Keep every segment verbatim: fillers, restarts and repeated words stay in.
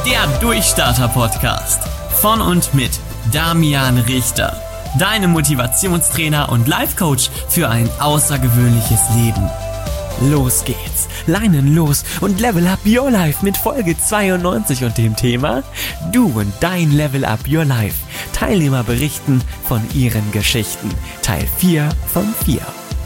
Der Durchstarter-Podcast von und mit Damian Richter. Deine Motivationstrainer und Life-Coach für ein außergewöhnliches Leben. Los geht's, Leinen los und Level Up Your Life mit Folge zweiundneunzig und dem Thema Du und dein Level Up Your Life. Teilnehmer berichten von ihren Geschichten. Teil vier von vier.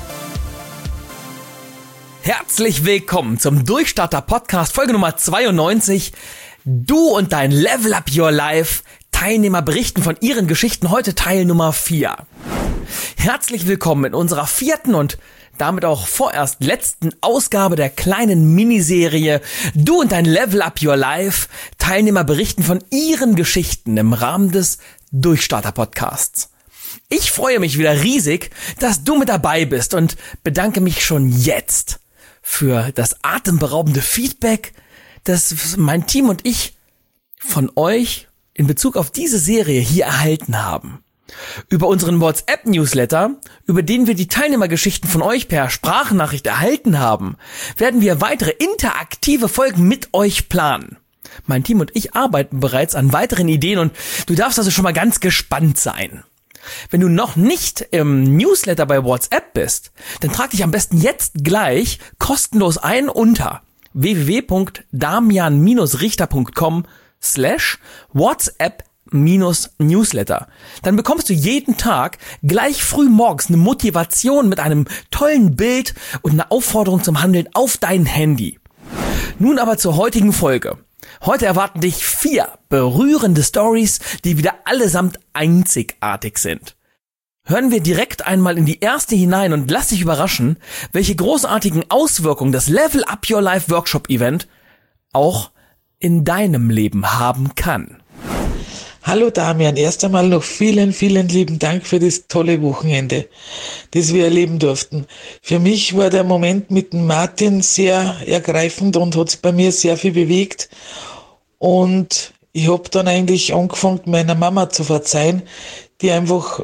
Herzlich willkommen zum Durchstarter-Podcast, Folge Nummer zweiundneunzig. Du und dein Level Up Your Life. Teilnehmer berichten von ihren Geschichten, heute Teil Nummer vier. Herzlich willkommen in unserer vierten und damit auch vorerst letzten Ausgabe der kleinen Miniserie Du und dein Level Up Your Life. Teilnehmer berichten von ihren Geschichten im Rahmen des Durchstarter-Podcasts. Ich freue mich wieder riesig, dass du mit dabei bist und bedanke mich schon jetzt für das atemberaubende Feedback, das mein Team und ich von euch in Bezug auf diese Serie hier erhalten haben. Über unseren WhatsApp-Newsletter, über den wir die Teilnehmergeschichten von euch per Sprachnachricht erhalten haben, werden wir weitere interaktive Folgen mit euch planen. Mein Team und ich arbeiten bereits an weiteren Ideen und du darfst also schon mal ganz gespannt sein. Wenn du noch nicht im Newsletter bei WhatsApp bist, dann trag dich am besten jetzt gleich kostenlos ein unter w w w punkt damian richter punkt com slash WhatsApp Newsletter. Dann bekommst du jeden Tag gleich früh morgens eine Motivation mit einem tollen Bild und eine Aufforderung zum Handeln auf dein Handy. Nun aber zur heutigen Folge. Heute erwarten dich vier berührende Stories, die wieder allesamt einzigartig sind. Hören wir direkt einmal in die erste hinein und lass dich überraschen, welche großartigen Auswirkungen das Level Up Your Life Workshop Event auch in deinem Leben haben kann. Hallo Damian, erst einmal noch vielen, vielen lieben Dank für das tolle Wochenende, das wir erleben durften. Für mich war der Moment mit dem Martin sehr ergreifend und hat bei mir sehr viel bewegt. Und ich habe dann eigentlich angefangen, meiner Mama zu verzeihen, die einfach,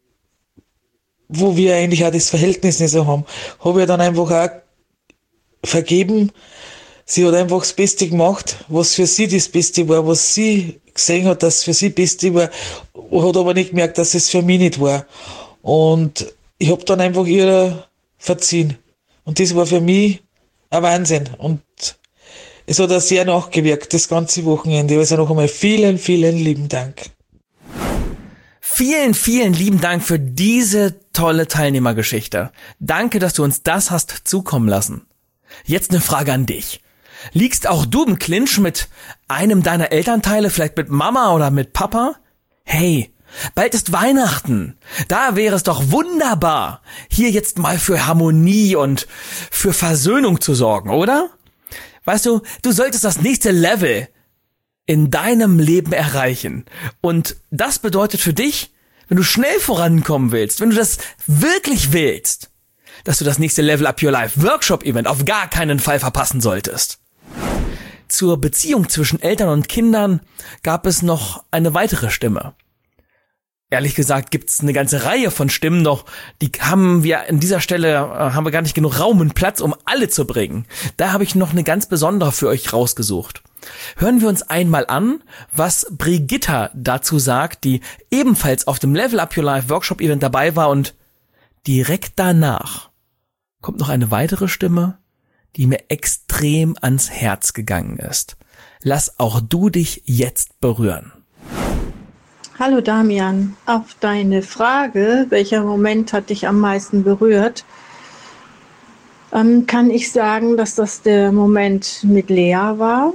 wo wir eigentlich auch das Verhältnis nicht so haben, habe ich dann einfach auch vergeben. Sie hat einfach das Beste gemacht, was für sie das Beste war, was sie gesehen hat, dass für sie das Beste war, hat aber nicht gemerkt, dass es für mich nicht war. Und ich habe dann einfach ihr verziehen. Und das war für mich ein Wahnsinn. Und es hat auch sehr nachgewirkt, das ganze Wochenende. Also noch einmal vielen, vielen lieben Dank. Vielen, vielen lieben Dank für diese tolle Teilnehmergeschichte. Danke, dass du uns das hast zukommen lassen. Jetzt eine Frage an dich. Liegst auch du im Clinch mit einem deiner Elternteile, vielleicht mit Mama oder mit Papa? Hey, bald ist Weihnachten. Da wäre es doch wunderbar, hier jetzt mal für Harmonie und für Versöhnung zu sorgen, oder? Weißt du, du solltest das nächste Level in deinem Leben erreichen. Und das bedeutet für dich, wenn du schnell vorankommen willst, wenn du das wirklich willst, dass du das nächste Level Up Your Life Workshop Event auf gar keinen Fall verpassen solltest. Zur Beziehung zwischen Eltern und Kindern gab es noch eine weitere Stimme. Ehrlich gesagt gibt's eine ganze Reihe von Stimmen, doch die haben wir an dieser Stelle, äh, haben wir gar nicht genug Raum und Platz, um alle zu bringen. Da habe ich noch eine ganz besondere für euch rausgesucht. Hören wir uns einmal an, was Brigitta dazu sagt, die ebenfalls auf dem Level Up Your Life Workshop Event dabei war, und direkt danach kommt noch eine weitere Stimme, die mir extrem ans Herz gegangen ist. Lass auch du dich jetzt berühren. Hallo Damian, auf deine Frage, welcher Moment hat dich am meisten berührt, ähm, kann ich sagen, dass das der Moment mit Lea war,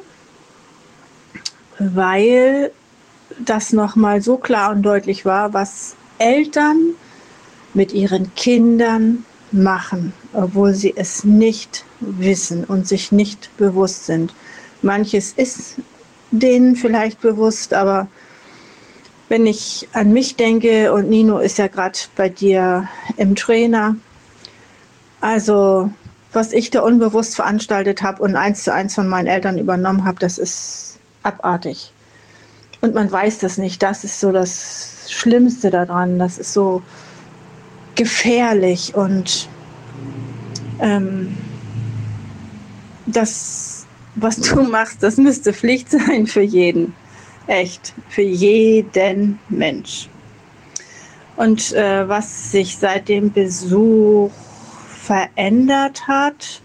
weil das nochmal so klar und deutlich war, was Eltern mit ihren Kindern machen, obwohl sie es nicht wissen und sich nicht bewusst sind. Manches ist denen vielleicht bewusst, aber wenn ich an mich denke, und Nino ist ja gerade bei dir im Trainer, also was ich da unbewusst veranstaltet habe und eins zu eins von meinen Eltern übernommen habe, das ist abartig. Und man weiß das nicht, das ist so das Schlimmste daran, das ist so gefährlich, und ähm, das was du machst, das müsste Pflicht sein für jeden. Echt, für jeden Mensch. Und äh, was sich seit dem Besuch verändert hat,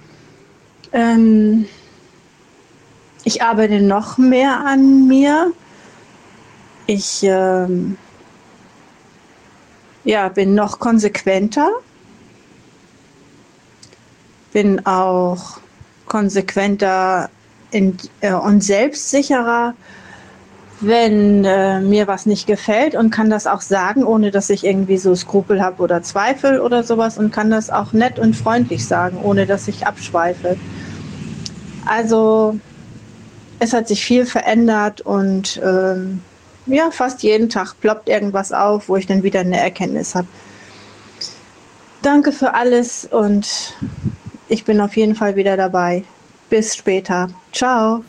ähm, ich arbeite noch mehr an mir. Ich ähm, ja, bin noch konsequenter, bin auch konsequenter in, äh, und selbstsicherer, wenn äh, mir was nicht gefällt, und kann das auch sagen, ohne dass ich irgendwie so Skrupel habe oder Zweifel oder sowas, und kann das auch nett und freundlich sagen, ohne dass ich abschweife. Also es hat sich viel verändert und ähm, ja, fast jeden Tag ploppt irgendwas auf, wo ich dann wieder eine Erkenntnis habe. Danke für alles und ich bin auf jeden Fall wieder dabei. Bis später. Ciao.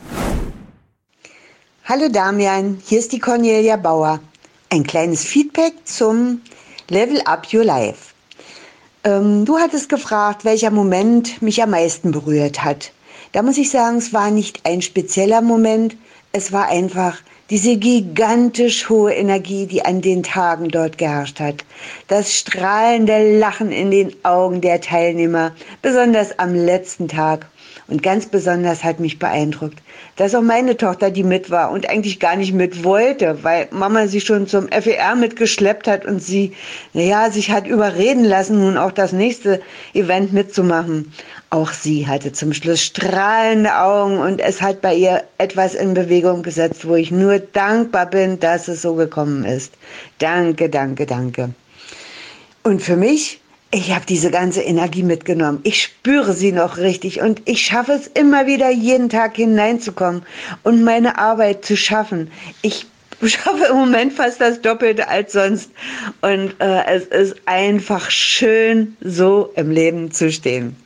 Hallo Damian, hier ist die Cornelia Bauer. Ein kleines Feedback zum Level Up Your Life. Ähm, du hattest gefragt, welcher Moment mich am meisten berührt hat. Da muss ich sagen, es war nicht ein spezieller Moment, es war einfach diese gigantisch hohe Energie, die an den Tagen dort geherrscht hat. Das strahlende Lachen in den Augen der Teilnehmer, besonders am letzten Tag. Und ganz besonders hat mich beeindruckt, dass auch meine Tochter, die mit war und eigentlich gar nicht mit wollte, weil Mama sie schon zum F E R mitgeschleppt hat und sie, naja, sich hat überreden lassen, nun auch das nächste Event mitzumachen. Auch sie hatte zum Schluss strahlende Augen und es hat bei ihr etwas in Bewegung gesetzt, wo ich nur dankbar bin, dass es so gekommen ist. Danke, danke, danke. Und für mich, ich habe diese ganze Energie mitgenommen. Ich spüre sie noch richtig und ich schaffe es immer wieder, jeden Tag hineinzukommen und meine Arbeit zu schaffen. Ich schaffe im Moment fast das Doppelte als sonst. Und äh, es ist einfach schön, so im Leben zu stehen.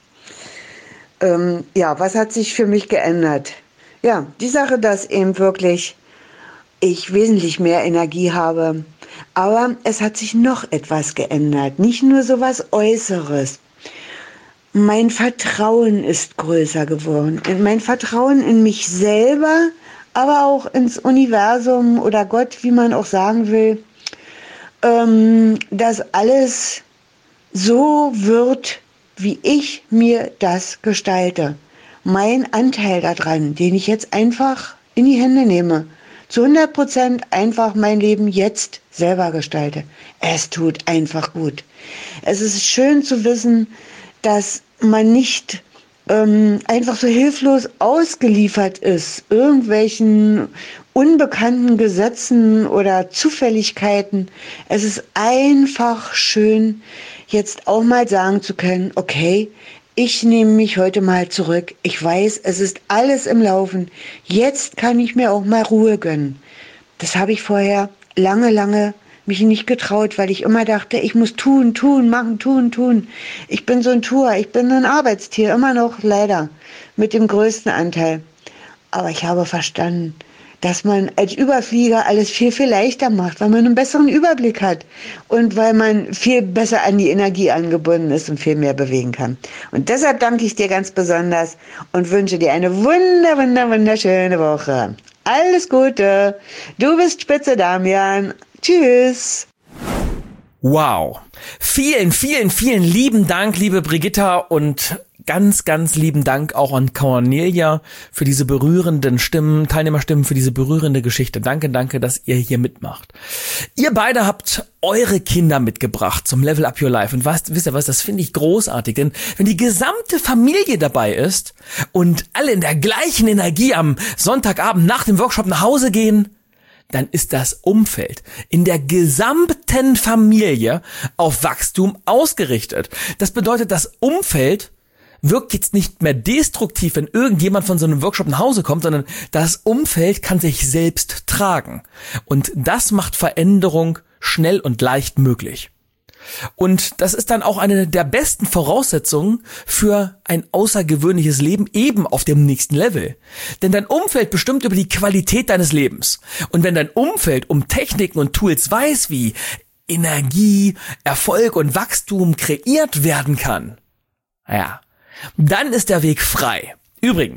Ähm, ja, was hat sich für mich geändert? Ja, die Sache, dass eben wirklich ich wesentlich mehr Energie habe. Aber es hat sich noch etwas geändert, nicht nur so was Äußeres. Mein Vertrauen ist größer geworden. Und mein Vertrauen in mich selber, aber auch ins Universum oder Gott, wie man auch sagen will, ähm, dass alles so wird, wie ich mir das gestalte. Mein Anteil daran, den ich jetzt einfach in die Hände nehme, zu hundert Prozent einfach mein Leben jetzt selber gestalte. Es tut einfach gut. Es ist schön zu wissen, dass man nicht ähm, einfach so hilflos ausgeliefert ist, irgendwelchen unbekannten Gesetzen oder Zufälligkeiten. Es ist einfach schön, jetzt auch mal sagen zu können, okay, ich nehme mich heute mal zurück. Ich weiß, es ist alles im Laufen. Jetzt kann ich mir auch mal Ruhe gönnen. Das habe ich vorher lange, lange mich nicht getraut, weil ich immer dachte, ich muss tun, tun, machen, tun, tun. Ich bin so ein Tuer, ich bin ein Arbeitstier, immer noch leider, mit dem größten Anteil. Aber ich habe verstanden, dass man als Überflieger alles viel, viel leichter macht, weil man einen besseren Überblick hat und weil man viel besser an die Energie angebunden ist und viel mehr bewegen kann. Und deshalb danke ich dir ganz besonders und wünsche dir eine wunder, wunder, wunderschöne Woche. Alles Gute. Du bist spitze, Damian. Tschüss. Wow. Vielen, vielen, vielen lieben Dank, liebe Brigitta, und ganz, ganz lieben Dank auch an Cornelia für diese berührenden Stimmen, Teilnehmerstimmen, für diese berührende Geschichte. Danke, danke, dass ihr hier mitmacht. Ihr beide habt eure Kinder mitgebracht zum Level Up Your Life. Und was, wisst ihr was, das finde ich großartig. Denn wenn die gesamte Familie dabei ist und alle in der gleichen Energie am Sonntagabend nach dem Workshop nach Hause gehen, dann ist das Umfeld in der gesamten Familie auf Wachstum ausgerichtet. Das bedeutet, das Umfeld wirkt jetzt nicht mehr destruktiv, wenn irgendjemand von so einem Workshop nach Hause kommt, sondern das Umfeld kann sich selbst tragen. Und das macht Veränderung schnell und leicht möglich. Und das ist dann auch eine der besten Voraussetzungen für ein außergewöhnliches Leben eben auf dem nächsten Level. Denn dein Umfeld bestimmt über die Qualität deines Lebens. Und wenn dein Umfeld um Techniken und Tools weiß, wie Energie, Erfolg und Wachstum kreiert werden kann, ja, dann ist der Weg frei. Übrigens,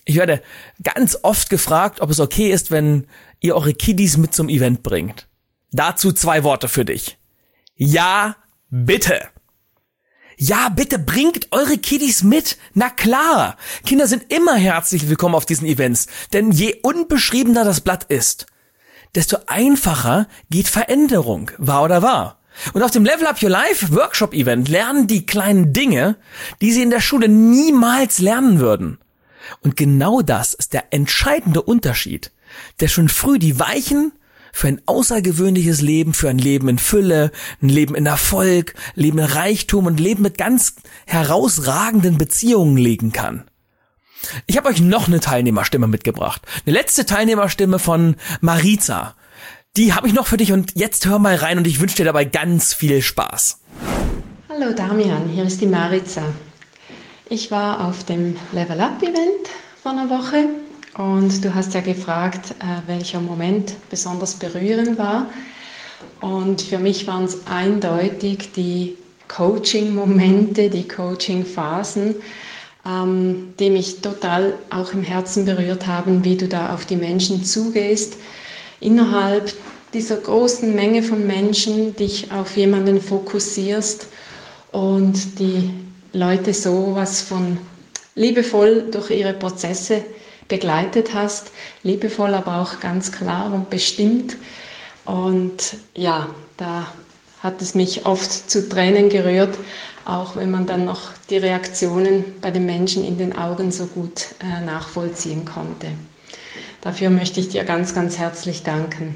Ich werde ganz oft gefragt, ob es okay ist, wenn ihr eure Kiddies mit zum Event bringt. Dazu zwei Worte für dich. Ja, bitte. Ja, bitte bringt eure Kiddies mit. Na klar. Kinder sind immer herzlich willkommen auf diesen Events. Denn je unbeschriebener das Blatt ist, desto einfacher geht Veränderung. Wahr oder wahr? Und auf dem Level Up Your Life Workshop Event lernen die kleinen Dinge, die sie in der Schule niemals lernen würden. Und genau das ist der entscheidende Unterschied, der schon früh die Weichen für ein außergewöhnliches Leben, für ein Leben in Fülle, ein Leben in Erfolg, Leben in Reichtum und Leben mit ganz herausragenden Beziehungen legen kann. Ich habe euch noch eine Teilnehmerstimme mitgebracht. Eine letzte Teilnehmerstimme von Mariza. Die habe ich noch für dich und jetzt hör mal rein und ich wünsche dir dabei ganz viel Spaß. Hallo Damian, hier ist die Mariza. Ich war auf dem Level Up Event vor einer Woche und du hast ja gefragt, äh, welcher Moment besonders berührend war. Und für mich waren es eindeutig die Coaching-Momente, die Coaching-Phasen, ähm, die mich total auch im Herzen berührt haben, wie du da auf die Menschen zugehst, innerhalb dieser großen Menge von Menschen dich auf jemanden fokussierst und die Leute so was von liebevoll durch ihre Prozesse begleitet hast, liebevoll, aber auch ganz klar und bestimmt. Und ja, da hat es mich oft zu Tränen gerührt, auch wenn man dann noch die Reaktionen bei den Menschen in den Augen so gut äh, nachvollziehen konnte. Dafür möchte ich dir ganz, ganz herzlich danken.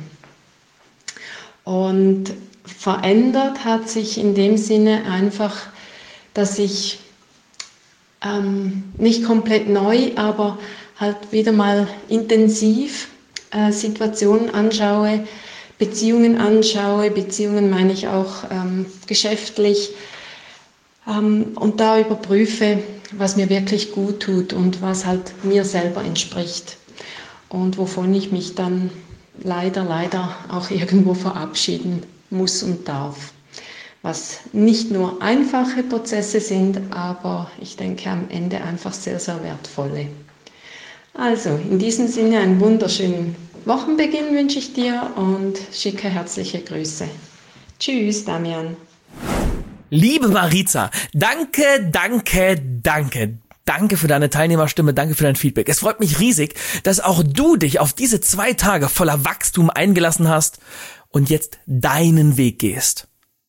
Und verändert hat sich in dem Sinne einfach, dass ich ähm, nicht komplett neu, aber halt wieder mal intensiv äh, Situationen anschaue, Beziehungen anschaue, Beziehungen meine ich auch ähm, geschäftlich ähm, und da überprüfe, was mir wirklich gut tut und was halt mir selber entspricht und wovon ich mich dann leider, leider auch irgendwo verabschieden muss und darf. Was nicht nur einfache Prozesse sind, aber ich denke am Ende einfach sehr, sehr wertvolle. Also in diesem Sinne einen wunderschönen Wochenbeginn wünsche ich dir und schicke herzliche Grüße. Tschüss, Damian. Liebe Mariza, danke, danke, danke. Danke für deine Teilnehmerstimme, danke für dein Feedback. Es freut mich riesig, dass auch du dich auf diese zwei Tage voller Wachstum eingelassen hast und jetzt deinen Weg gehst.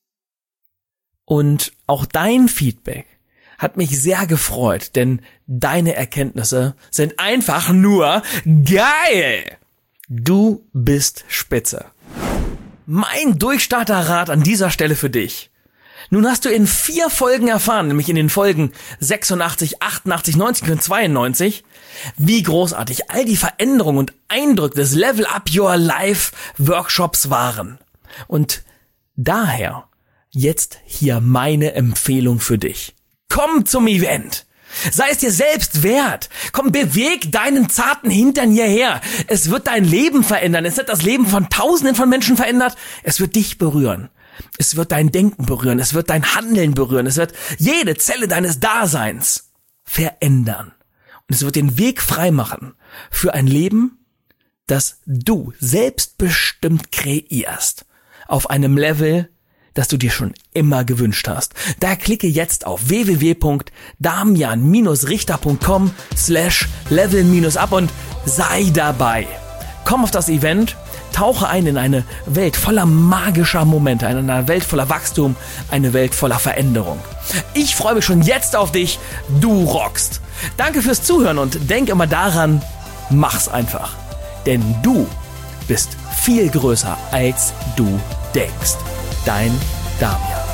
Und auch dein Feedback hat mich sehr gefreut, denn deine Erkenntnisse sind einfach nur geil. Du bist spitze. Mein Durchstarterrat an dieser Stelle für dich. Nun hast du in vier Folgen erfahren, nämlich in den Folgen sechsundachtzig, achtundachtzig, neunzig und zweiundneunzig, wie großartig all die Veränderungen und Eindrücke des Level Up Your Life Workshops waren. Und daher jetzt hier meine Empfehlung für dich. Komm zum Event. Sei es dir selbst wert. Komm, beweg deinen zarten Hintern hierher. Es wird dein Leben verändern. Es wird das Leben von Tausenden von Menschen verändert. Es wird dich berühren. Es wird dein Denken berühren. Es wird dein Handeln berühren. Es wird jede Zelle deines Daseins verändern. Und es wird den Weg freimachen für ein Leben, das du selbstbestimmt kreierst. Auf einem Level, das du dir schon immer gewünscht hast. Da klicke jetzt auf w w w punkt damian richter punkt com slash level up und sei dabei. Komm auf das Event, tauche ein in eine Welt voller magischer Momente, in einer Welt voller Wachstum, eine Welt voller Veränderung. Ich freue mich schon jetzt auf dich, du rockst. Danke fürs Zuhören und denk immer daran, mach's einfach. Denn du bist viel größer, als du denkst. Dein Damian.